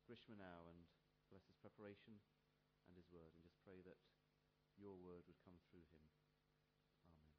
Grishma now and bless his preparation and his word, and just pray that your word would come through him. Amen.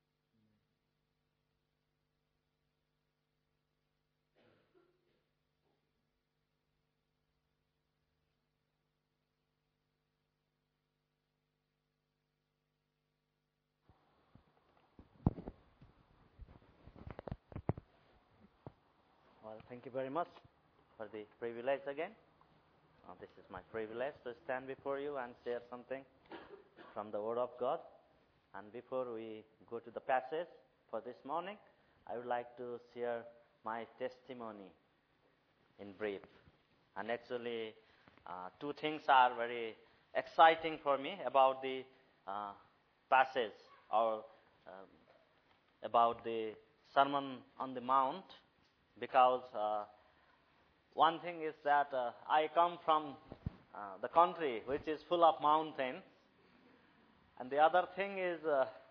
Well, thank you very much for the privilege again. This is my privilege to stand before you and share something from the Word of God. And before we go to the passage for this morning, I would like to share my testimony in brief. And actually, two things are very exciting for me about the passage or about the Sermon on the Mount, because one thing is that I come from the country which is full of mountains, and the other thing is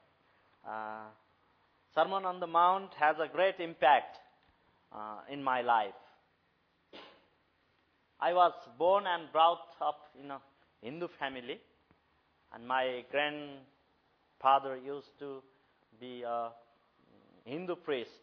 Sermon on the Mount has a great impact in my life. I was born and brought up in a Hindu family, and my grandfather used to be a Hindu priest.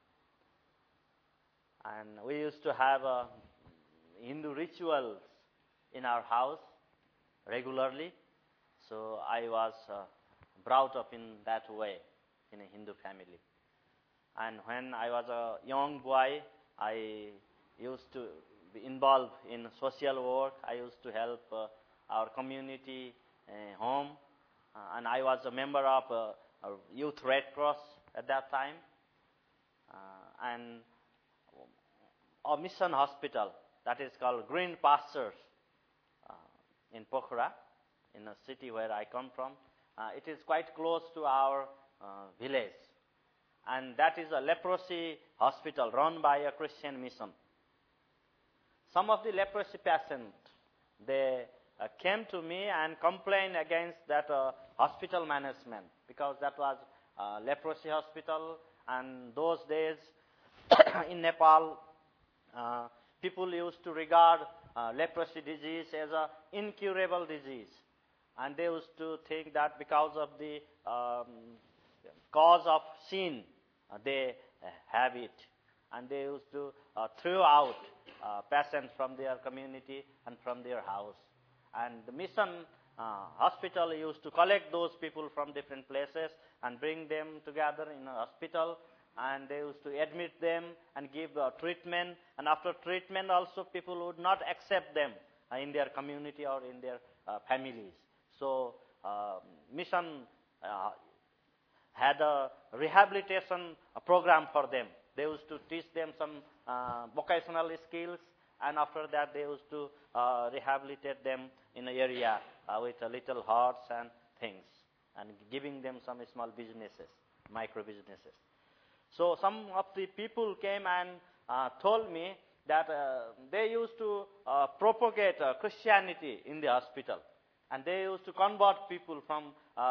And we used to have Hindu rituals in our house regularly. So I was brought up in that way, in a Hindu family. And when I was a young boy, I used to be involved in social work. I used to help our community home. And I was a member of a Youth Red Cross at that time. And a mission hospital that is called Green Pastures in Pokhara, in a city where I come from. It is quite close to our village. And that is a leprosy hospital run by a Christian mission. Some of the leprosy patients, they came to me and complained against that hospital management, because that was a leprosy hospital, and those days in Nepal, people used to regard leprosy disease as an incurable disease, and they used to think that because of the cause of sin, they have it, and they used to throw out patients from their community and from their house. And the mission hospital used to collect those people from different places and bring them together in a hospital, and they used to admit them and give treatment. And after treatment also, people would not accept them in their community or in their families. So mission had a rehabilitation program for them. They used to teach them some vocational skills, and after that they used to rehabilitate them in an area with little huts and things, and giving them some small businesses, micro businesses. So some of the people came and told me that they used to propagate Christianity in the hospital, and they used to convert people from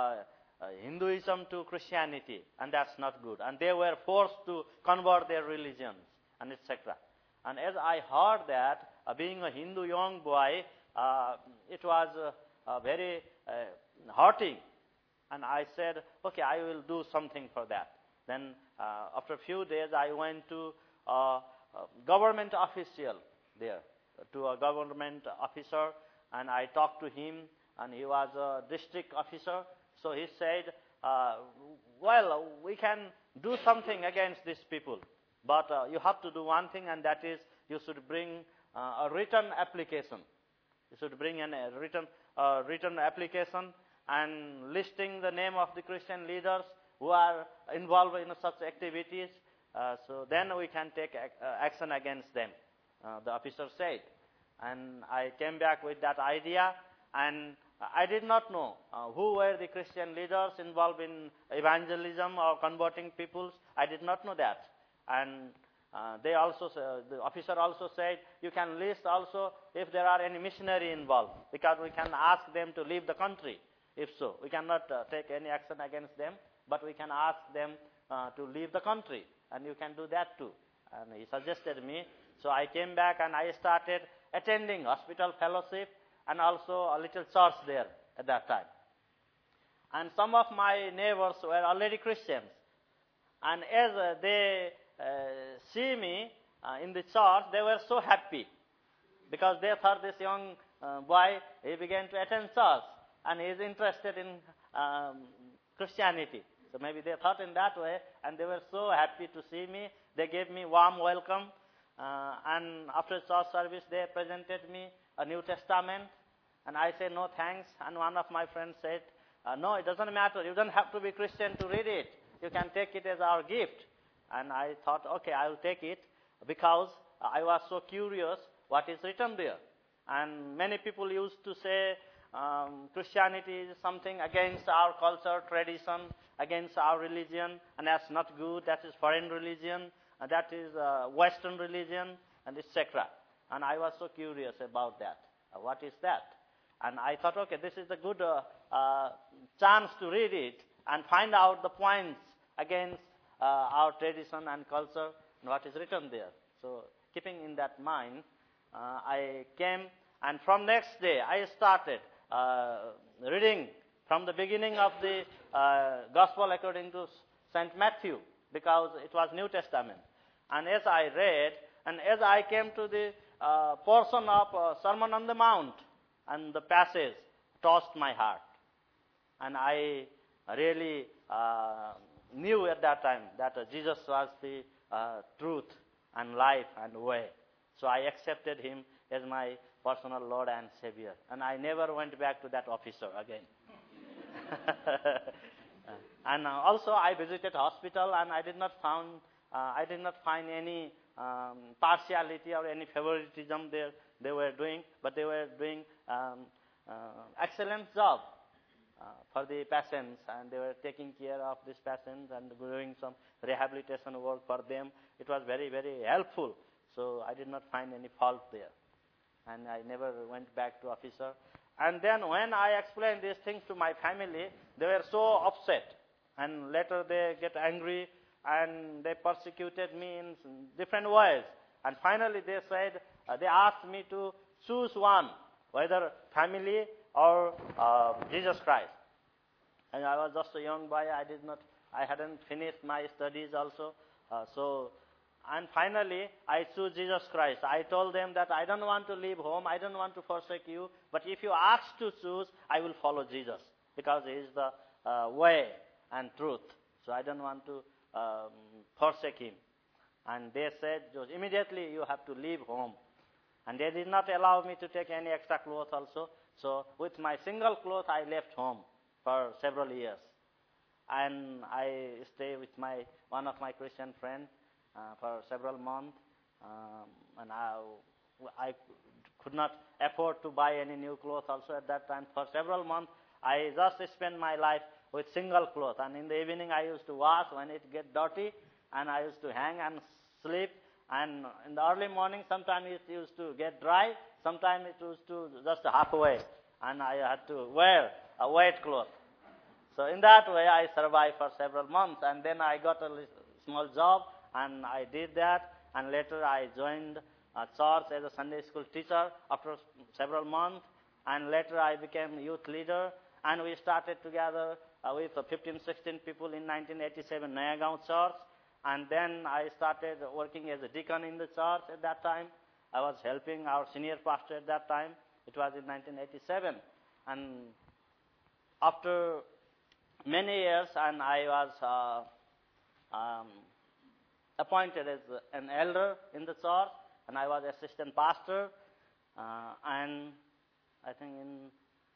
Hinduism to Christianity, and that's not good. And they were forced to convert their religions, and etc. And as I heard that, being a Hindu young boy, it was very hurting. And I said, okay, I will do something for that. Then after a few days, I went to a government official there, to a government officer, and I talked to him, and he was a district officer. So he said, well, we can do something against these people, but you have to do one thing, and that is you should bring a written application. You should bring a written application and listing the name of the Christian leaders who are involved in such activities, so then we can take action against them, the officer said. And I came back with that idea, and I did not know who were the Christian leaders involved in evangelism or converting peoples. I did not know that. And the officer also said, you can list also if there are any missionary involved, because we can ask them to leave the country. If so, we cannot take any action against them, but we can ask them to leave the country, and you can do that too. And he suggested me. So I came back and I started attending hospital fellowship and also a little church there at that time. And some of my neighbors were already Christians. And as they see me in the church, they were so happy because they thought this young boy, he began to attend church and he is interested in Christianity. So maybe they thought in that way, and they were so happy to see me. They gave me warm welcome, and after church service, they presented me a New Testament, and I said, no thanks. And one of my friends said, no, it doesn't matter. You don't have to be Christian to read it. You can take it as our gift. And I thought, okay, I will take it because I was so curious what is written there. And many people used to say Christianity is something against our culture, tradition, against our religion, and that's not good. That is foreign religion, and that is Western religion, and etc. And I was so curious about that. What is that? And I thought, okay, this is a good chance to read it and find out the points against our tradition and culture and what is written there. So keeping in that mind, I came, and from next day I started reading from the beginning of the Gospel according to St. Matthew, because it was New Testament. And as I read, and as I came to the portion of Sermon on the Mount, and the passage touched my heart. And I really knew at that time that Jesus was the truth and life and way. So I accepted him as my personal Lord and Savior. And I never went back to that officer again. And also I visited hospital, and I did not find any partiality or any favoritism there they were doing, but they were doing excellent job for the patients, and they were taking care of these patients and doing some rehabilitation work for them. It was very, very helpful. So I did not find any fault there. And I never went back to officer. And then when I explained these things to my family, they were so upset. And later they get angry, and they persecuted me in different ways. And finally they said, they asked me to choose one, whether family or Jesus Christ. And I was just a young boy. I hadn't finished my studies also. And finally, I chose Jesus Christ. I told them that I don't want to leave home. I don't want to forsake you. But if you ask to choose, I will follow Jesus, because he is the way and truth. So I don't want to forsake him. And they said, immediately you have to leave home. And they did not allow me to take any extra clothes also. So with my single cloth, I left home for several years. And I stayed with one of my Christian friends for several months. And I could not afford to buy any new clothes also at that time. For several months, I just spent my life with single clothes. And in the evening, I used to wash when it get dirty, and I used to hang and sleep. And in the early morning, sometimes it used to get dry, sometimes it used to just halfway, and I had to wear a wet cloth. So in that way, I survived for several months, and then I got a small job, and I did that, and later I joined a church as a Sunday school teacher after several months, and later I became youth leader, and we started together with 15, 16 people in 1987 Nayagaon Church. And then I started working as a deacon in the church at that time. I was helping our senior pastor at that time. It was in 1987. And after many years, and I was appointed as an elder in the church, and I was assistant pastor. And I think in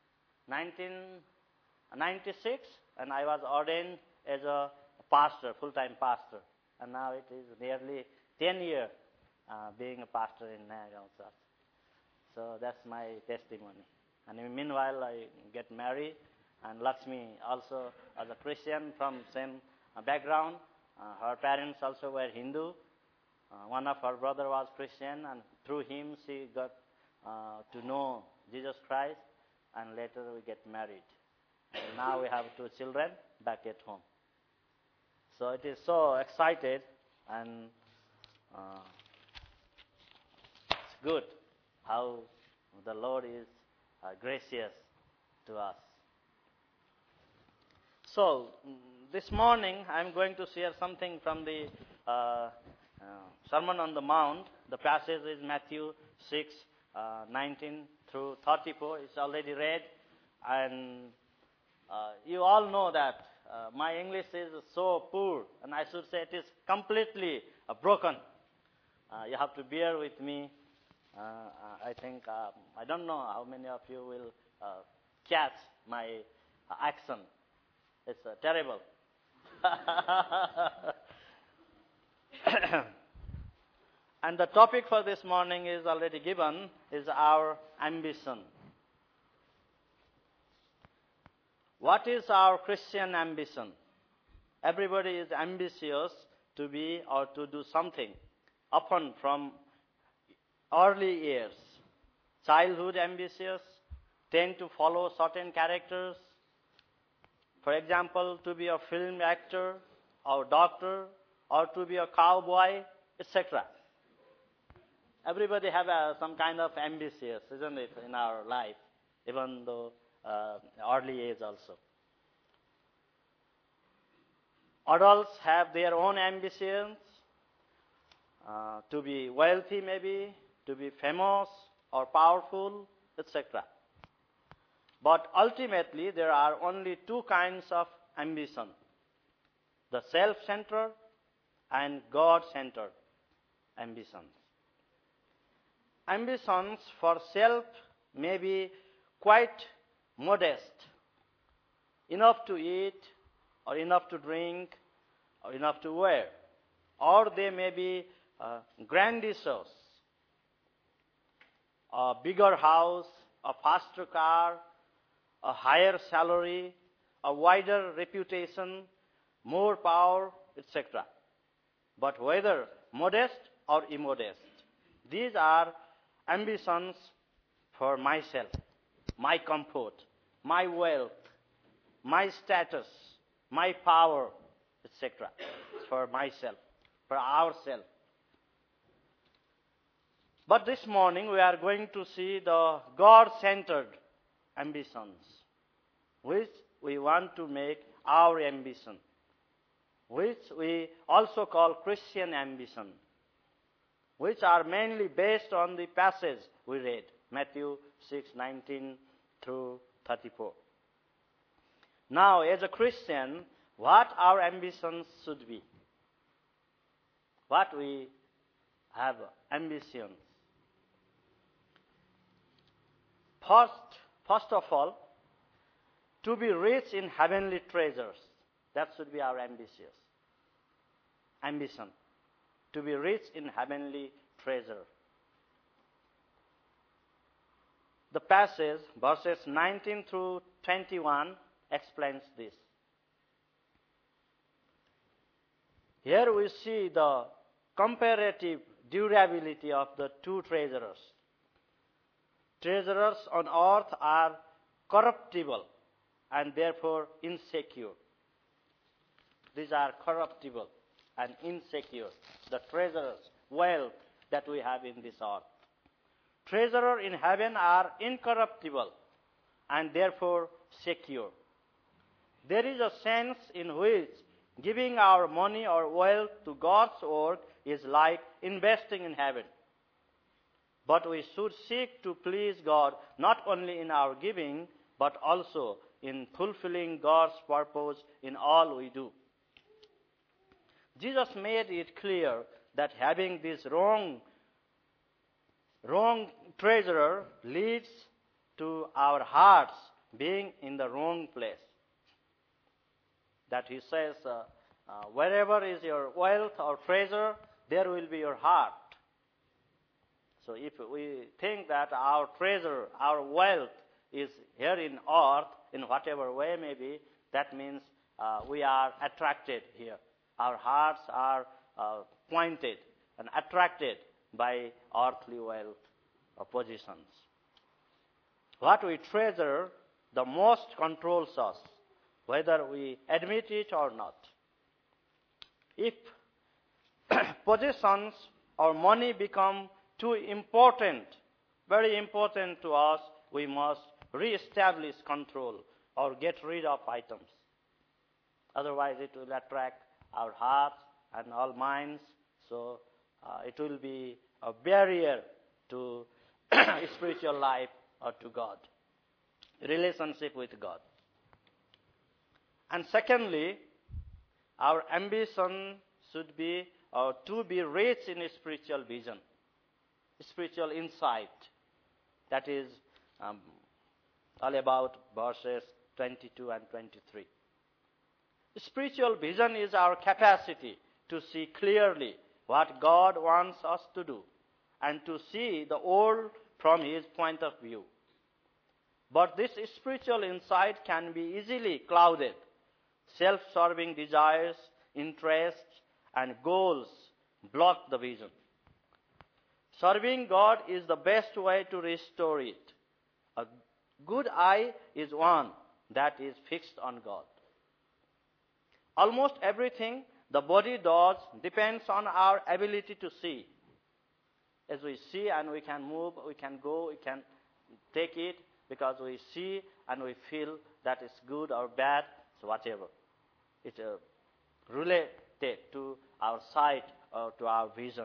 1996, and I was ordained as a pastor, full-time pastor. And now it is nearly 10 years being a pastor in Nayagaon Church. So that's my testimony. And meanwhile, I get married, and Lakshmi also was a Christian from same background. Her parents also were Hindu. One of her brother was Christian, and through him she got to know Jesus Christ, and later we get married. And now we have 2 children back at home. So it is so excited, and it's good how the Lord is gracious to us. So, this morning I'm going to share something from the Sermon on the Mount. The passage is Matthew 6, 19 through 34. It's already read. And you all know that my English is so poor, and I should say it is completely broken. You have to bear with me. I think, I don't know how many of you will catch my accent. It's terrible. And the topic for this morning is already given, is our ambition. What is our Christian ambition? Everybody is ambitious to be or to do something, often from early years. Childhood ambitious, tend to follow certain characters. For example, to be a film actor, or doctor, or to be a cowboy, etc. Everybody have some kind of ambitious, isn't it, in our life, even though early age also. Adults have their own ambitions, to be wealthy maybe, to be famous or powerful, etc. But ultimately, there are only two kinds of ambition: the self-centered and God-centered ambitions. Ambitions for self may be quite modest, enough to eat, or enough to drink, or enough to wear. Or they may be grandiose, a bigger house, a faster car, a higher salary, a wider reputation, more power, etc. But whether modest or immodest, these are ambitions for myself, my comfort, my wealth, my status, my power, etc. For myself, for ourselves. But this morning we are going to see the God-centered ambitions, which we want to make our ambition, which we also call Christian ambition, which are mainly based on the passage we read, Matthew 6:19 through 34. Now, as a Christian, what our ambitions should be? What we have ambitions. First of all, to be rich in heavenly treasures. That should be our ambition. To be rich in heavenly treasure. The passage, verses 19 through 21, explains this. Here we see the comparative durability of the two treasurers. Treasurers on earth are corruptible and therefore insecure. These are corruptible and insecure, the treasures, wealth that we have in this earth. Treasures in heaven are incorruptible and therefore secure. There is a sense in which giving our money or wealth to God's work is like investing in heaven. But we should seek to please God not only in our giving, but also in fulfilling God's purpose in all we do. Jesus made it clear that having this wrong treasurer leads to our hearts being in the wrong place. That he says, wherever is your wealth or treasure, there will be your heart. So if we think that our treasure, our wealth is here in earth, in whatever way maybe, that means we are attracted here. Our hearts are pointed and attracted by earthly wealth or positions. What we treasure the most controls us, whether we admit it or not. If possessions or money become too important, very important to us, we must re-establish control or get rid of items. Otherwise, it will attract our hearts and all minds. So it will be a barrier to spiritual life or to God, relationship with God. And secondly, our ambition should be to be rich in spiritual vision, spiritual insight. That is all about verses 22 and 23. Spiritual vision is our capacity to see clearly what God wants us to do and to see the world from His point of view. But this spiritual insight can be easily clouded. Self-serving desires, interests, and goals block the vision. Serving God is the best way to restore it. A good eye is one that is fixed on God. Almost everything the body does depends on our ability to see. As we see and we can move, we can go, we can take it because we see and we feel that it's good or bad, so whatever. It's related to our sight or to our vision.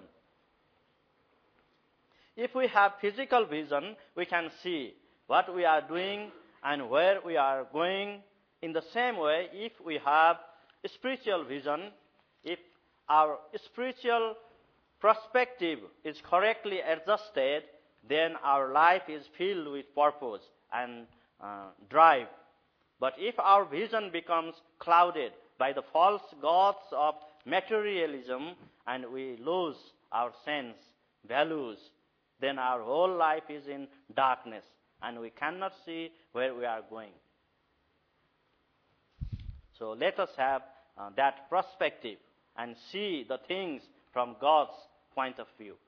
If we have physical vision, we can see what we are doing and where we are going. In the same way, if we have spiritual vision, if our spiritual perspective is correctly adjusted, then our life is filled with purpose and drive. But if our vision becomes clouded by the false gods of materialism and we lose our sense, values, then our whole life is in darkness and we cannot see where we are going. So let us have that perspective and see the things from God's point of view.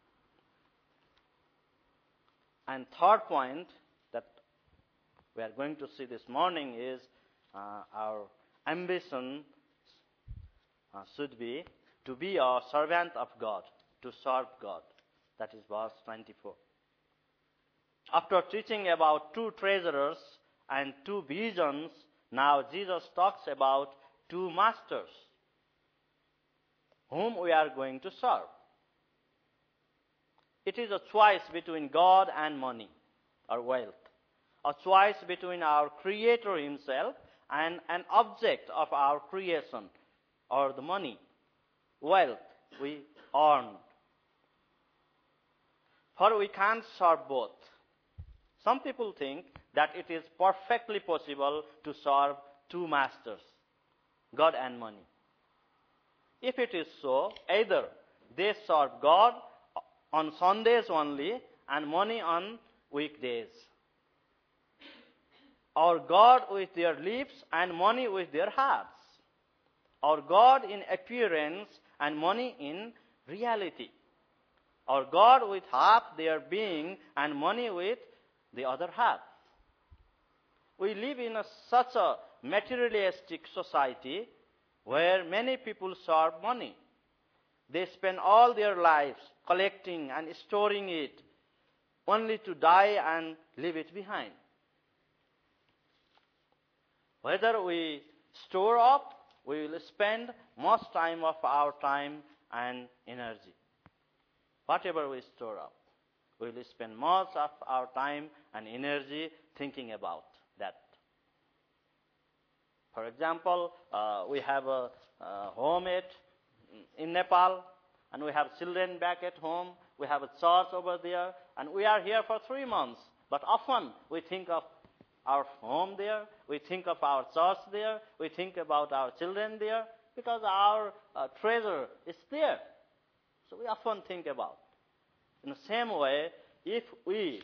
And third point that we are going to see this morning is our ambition should be to be a servant of God, to serve God. That is verse 24. After teaching about two treasurers and two visions, now Jesus talks about two masters whom we are going to serve. It is a choice between God and money or wealth, a choice between our Creator Himself and an object of our creation or the money, wealth we earn. For we can't serve both. Some people think that it is perfectly possible to serve two masters, God and money. If it is so, either they serve God on Sundays only and money on weekdays, or God with their lips and money with their hearts, or God in appearance and money in reality, or God with half their being and money with the other half. We live in such a materialistic society where many people serve money. They spend all their lives collecting and storing it, only to die and leave it behind. Whether we store up, we will spend most time of our time and energy. Whatever we store up, we will spend most of our time and energy thinking about that. For example, we have a home in Nepal, and we have children back at home. We have a church over there, and we are here for 3 months. But often we think of our home there, we think of our church there, we think about our children there, because our treasure is there. So we often think about. In the same way, if we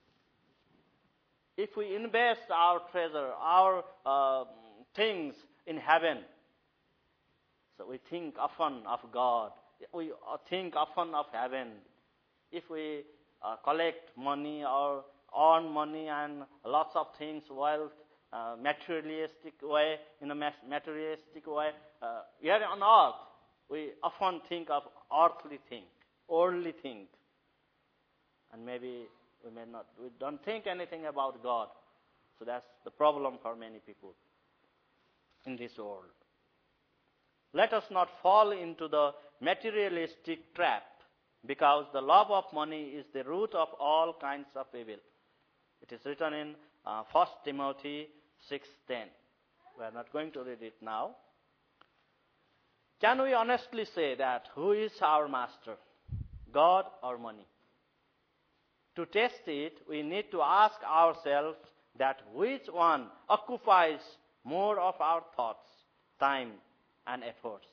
invest our treasure, our things in heaven, so we think often of God. We think often of heaven. If we collect money or earn money and lots of things, wealth, materialistic way, in a materialistic way, here on earth, we often think of earthly thing, worldly thing. And maybe We don't think anything about God. So that's the problem for many people in this world. Let us not fall into the materialistic trap, because the love of money is the root of all kinds of evil. It is written in 1 Timothy 6:10. We are not going to read it now. Can we honestly say that who is our master, God or money? To test it, we need to ask ourselves that which one occupies more of our thoughts, time, and efforts.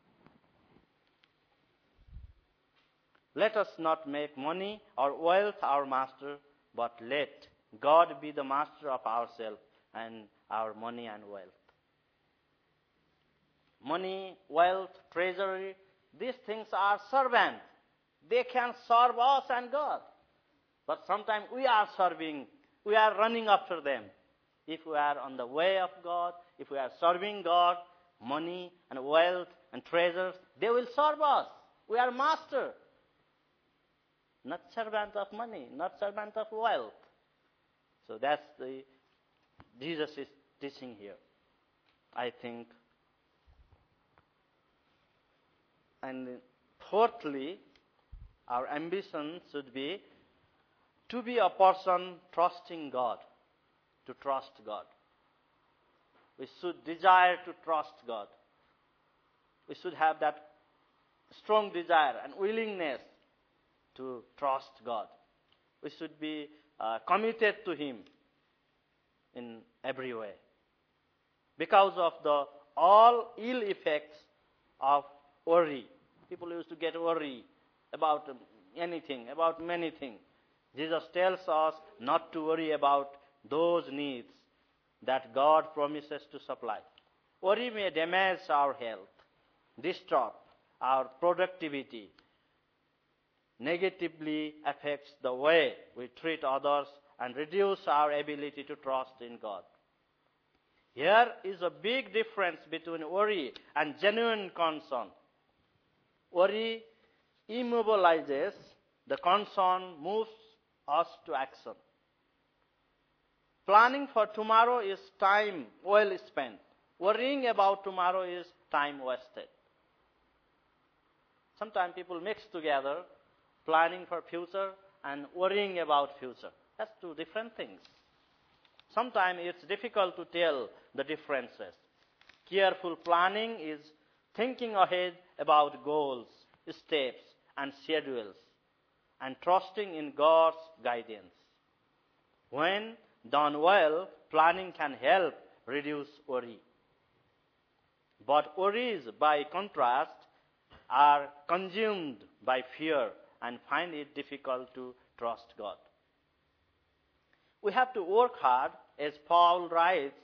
Let us not make money or wealth our master, but let God be the master of ourselves and our money and wealth. Money, wealth, treasury, these things are servants. They can serve us and God. But sometimes we are running after them. If we are on the way of God, if we are serving God, money and wealth and treasures, they will serve us. We are master. Not servant of money, not servant of wealth. So that's the Jesus is teaching here, I think. And fourthly, our ambition should be to be a person trusting God, to trust God. We should desire to trust God. We should have that strong desire and willingness to trust God. We should be committed to Him in every way. Because of the all ill effects of worry. People used to get worried about anything, about many things. Jesus tells us not to worry about those needs that God promises to supply. Worry may damage our health, disturb our productivity, negatively affects the way we treat others, and reduce our ability to trust in God. Here is a big difference between worry and genuine concern. Worry immobilizes, the concern moves us to action. Planning for tomorrow is time well spent. Worrying about tomorrow is time wasted. Sometimes people mix together planning for future and worrying about future. That's two different things. Sometimes it's difficult to tell the differences. Careful planning is thinking ahead about goals, steps, and schedules, and trusting in God's guidance. When done well, planning can help reduce worry. But worries, by contrast, are consumed by fear and find it difficult to trust God. We have to work hard, as Paul writes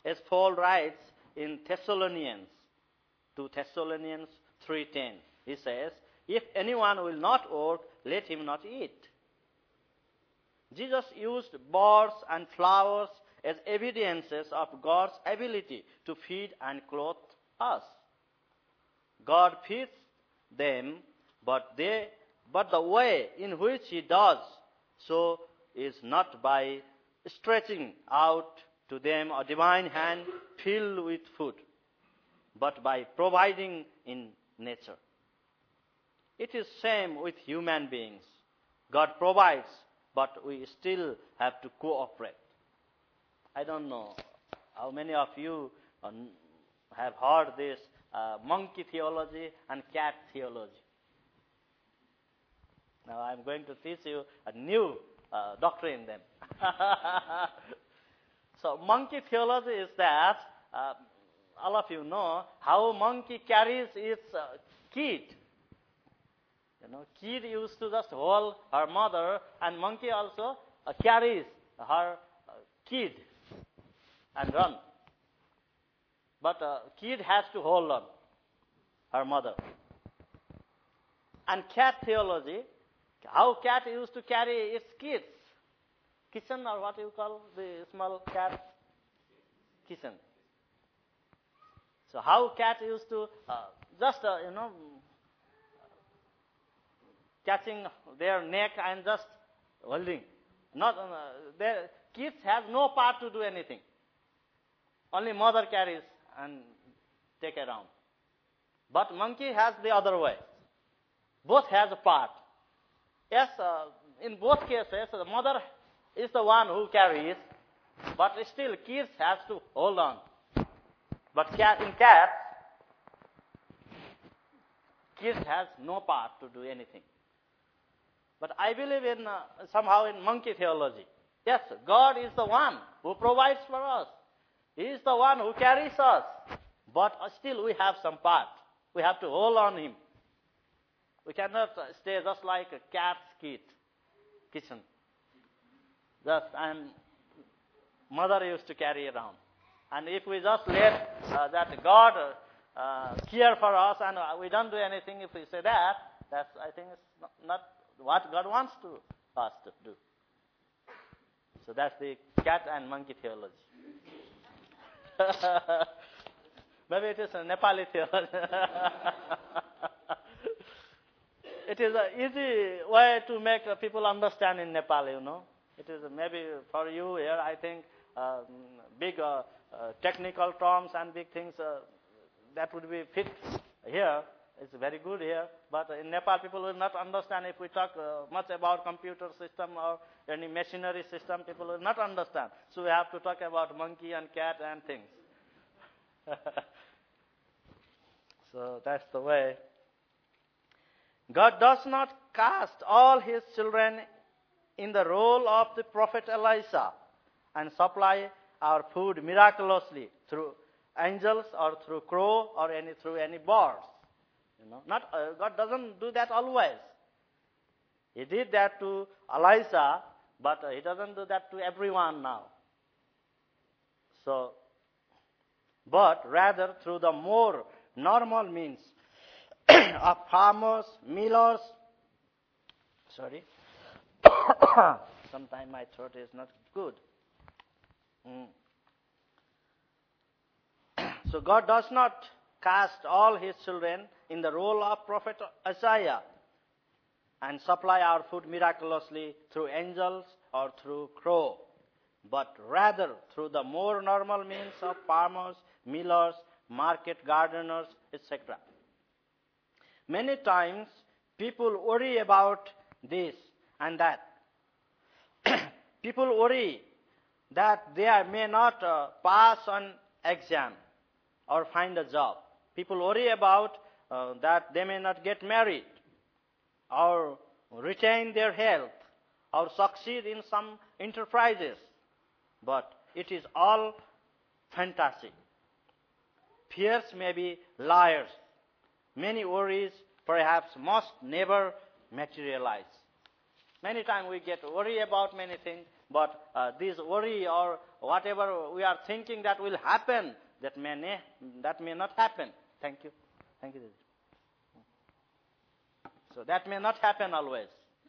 in Thessalonians, 2 Thessalonians 3:10. He says, if anyone will not work, let him not eat. Jesus used birds and flowers as evidences of God's ability to feed and clothe us. God feeds them, but the way in which He does so is not by stretching out to them a divine hand filled with food, but by providing in nature. It is same with human beings. God provides, but we still have to cooperate. I don't know how many of you have heard this monkey theology and cat theology. Now I'm going to teach you a new doctrine then. So monkey theology is that all of you know how monkey carries its kid. Kid used to just hold her mother, and monkey also carries her kid and run. But kid has to hold on her mother. And cat theology, how cat used to carry its kids. Kitten, or what you call the small cat? Kitten. So how cat used to catching their neck and just holding. Kids have no part to do anything. Only mother carries and take around. But monkey has the other way. Both has a part. Yes, in both cases, the mother is the one who carries, but still kids has to hold on. But in cats, kids has no part to do anything. But I believe in somehow in monkey theology. Yes, God is the one who provides for us. He is the one who carries us. But still we have some part. We have to hold on him. We cannot stay just like a cat's kitchen. Just mother used to carry around. And if we just let that God care for us and we don't do anything, if we say that, that's I think it's not what God wants us to do. So that's the cat and monkey theology. Maybe it is a Nepali theology. It is an easy way to make people understand in Nepal, It is maybe for you here, I think, big technical terms and big things that would be fit here. It's very good here. But in Nepal, people will not understand if we talk much about computer system or any machinery system. People will not understand. So we have to talk about monkey and cat and things. So that's the way. God does not cast all his children in the role of the prophet Elisha and supply our food miraculously through angels or through crow or through any birds. God doesn't do that always. He did that to Elisha, but he doesn't do that to everyone now. So, but rather through the more normal means of farmers, millers. Sorry. Sometimes my throat is not good. So God does not cast all his children in the role of prophet Isaiah and supply our food miraculously through angels or through crow, but rather through the more normal means of farmers, millers, market gardeners, etc. Many times people worry about this and that. People worry that they may not pass on exam or find a job. People worry about that they may not get married or retain their health or succeed in some enterprises. But it is all fantasy. Fears may be liars. Many worries perhaps must never materialize. Many times we get worried about many things, but this worry or whatever we are thinking that will happen, that may not happen. Thank you. Thank you. So that may not happen always.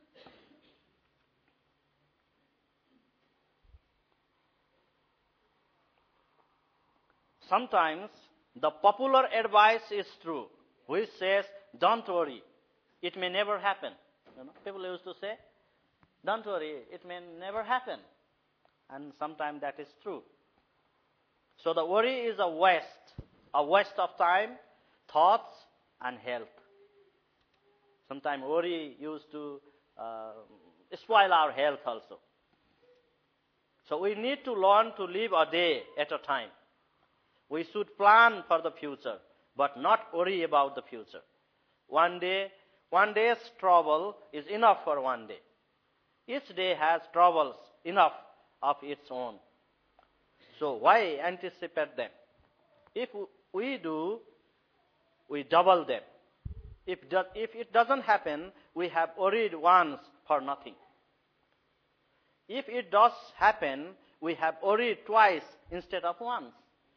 Sometimes the popular advice is true, which says, don't worry, it may never happen. People used to say, don't worry, it may never happen. And sometimes that is true. So the worry is a waste of time, thoughts, and health. Sometimes worry used to spoil our health also. So we need to learn to live a day at a time. We should plan for the future, but not worry about the future. One day's trouble is enough for one day. Each day has troubles enough of its own. So why anticipate them? If we do, we double them. If it doesn't happen, we have worried once for nothing. If it does happen, we have worried twice instead of once.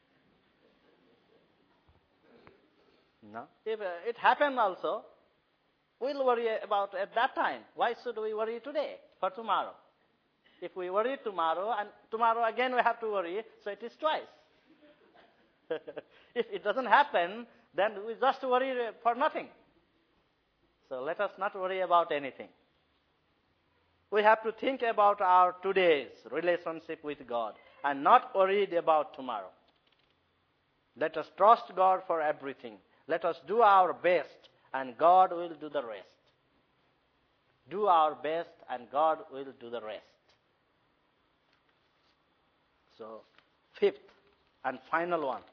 No? If it happened also, we'll worry about at that time. Why should we worry today for tomorrow? If we worry tomorrow, and tomorrow again we have to worry, so it is twice. If it doesn't happen, then we just worry for nothing. So let us not worry about anything. we have to think about our today's relationship with God and not worried about tomorrow. Let us trust God for everything. Let us do our best, and God will do the rest. Do our best, and God will do the rest. So, fifth and final one.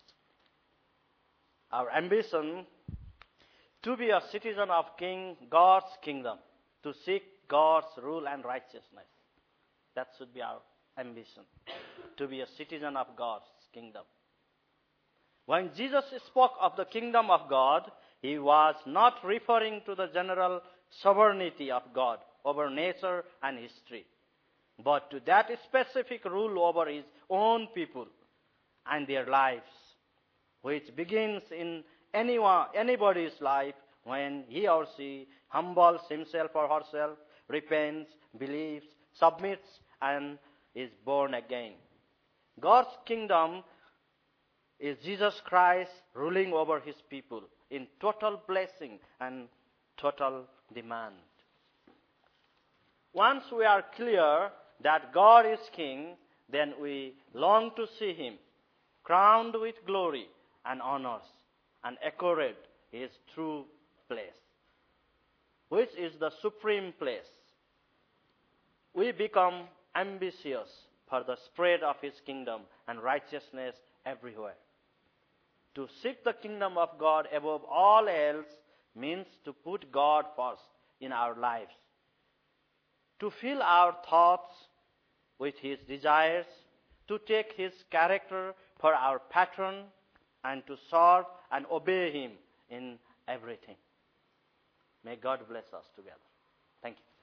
Our ambition to be a citizen of God's kingdom, to seek God's rule and righteousness. That should be our ambition, to be a citizen of God's kingdom. When Jesus spoke of the kingdom of God, he was not referring to the general sovereignty of God over nature and history, but to that specific rule over his own people and their lives, which begins in anybody's life when he or she humbles himself or herself, repents, believes, submits, and is born again. God's kingdom is Jesus Christ ruling over his people in total blessing and total demand. Once we are clear that God is king, then we long to see him crowned with glory and honors and accorded his true place, which is the supreme place. We become ambitious for the spread of his kingdom and righteousness everywhere. To seek the kingdom of God above all else means to put God first in our lives, to fill our thoughts with his desires, to take his character for our pattern, and to serve and obey him in everything. May God bless us together. Thank you.